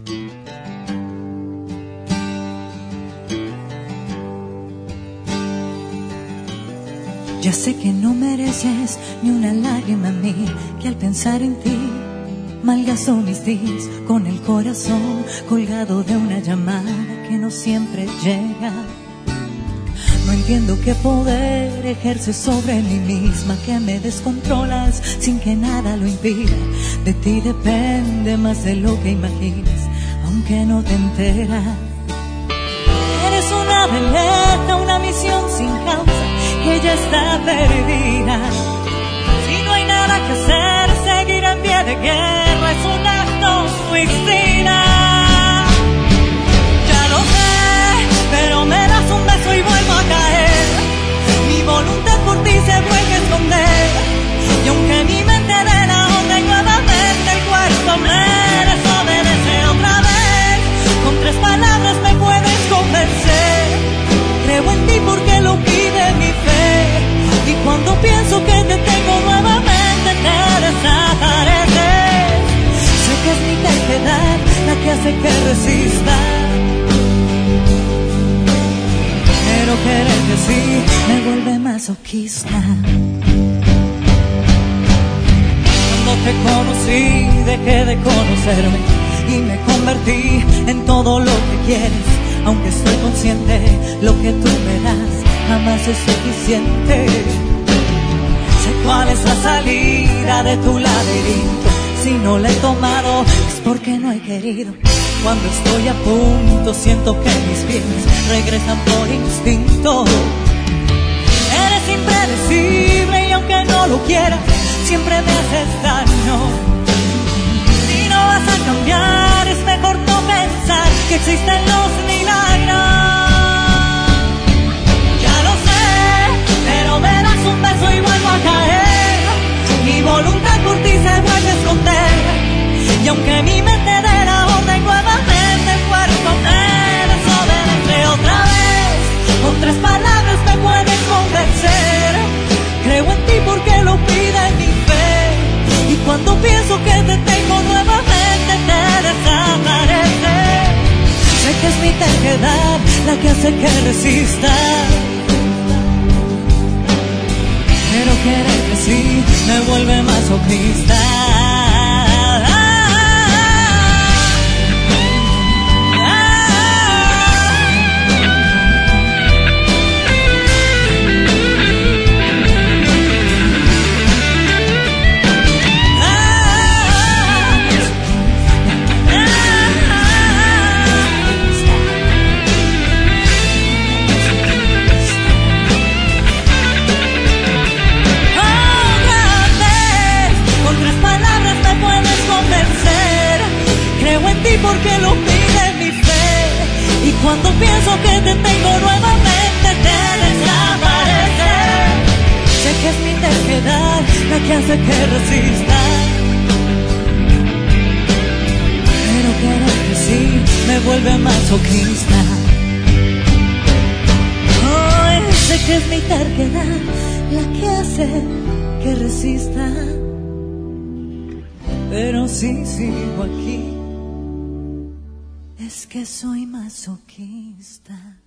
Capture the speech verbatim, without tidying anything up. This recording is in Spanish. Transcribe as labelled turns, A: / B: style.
A: Ya sé que no mereces ni una lágrima a mí, que al pensar en ti malgasto mis días con el corazón colgado de una llamada que no siempre llega. No entiendo qué poder ejerces sobre mí misma, que me descontrolas sin que nada lo impida. De ti depende más de lo que imaginas, aunque no te enteras. Eres una veleta, una misión sin causa, que ya está perdida. Si no hay nada que hacer, seguir en pie de guerra es un acto suicida. Ya lo sé, pero me das un beso y vuelvo a caer. Mi voluntad por ti se vuelve a esconder, y aunque mi mente de la onda y nuevamente el cuerpo me desobedece otra vez, con tres palabras me puedes convencer. Creo en ti porque lo pide mi fe, y cuando pienso que te tengo nuevamente te desapareces. Sé que es mi terquedad la que hace que resista, pero quererte sí me vuelve masoquista. Cuando te conocí dejé de conocerme y me convertí en todo lo que quieres. Aunque estoy consciente, lo que tú me das jamás es suficiente. Sé cuál es la salida de tu laberinto. Si no la he tomado es porque no he querido. Cuando estoy a punto siento que mis pies regresan por instinto. Eres impredecible y aunque no lo quieras, siempre me haces daño. Si no vas a cambiar, es mejor no pensar que existen los milagros. Ya lo sé, pero me das un beso y vuelvo a caer. Mi voluntad por ti se vuelve a esconder, y aunque mi mente de la onda y nuevamente el cuerpo me desobedece otra vez, con tres palabras me puedes convencer. Creo en ti porque lo pide mi fe, y cuando pienso que te tengo nuevamente te desaparece. Sé que es mi terquedad la que hace que resista, pero quererte sí me vuelve masoquista. Porque lo pide mi fe, y cuando pienso que te tengo nuevamente te desaparece. Sé que es mi terquedad la que hace que resista, pero quererte sí me vuelve masoquista. Oh, sé que es mi terquedad la que hace que resista, pero si sigo aquí es que soy masoquista.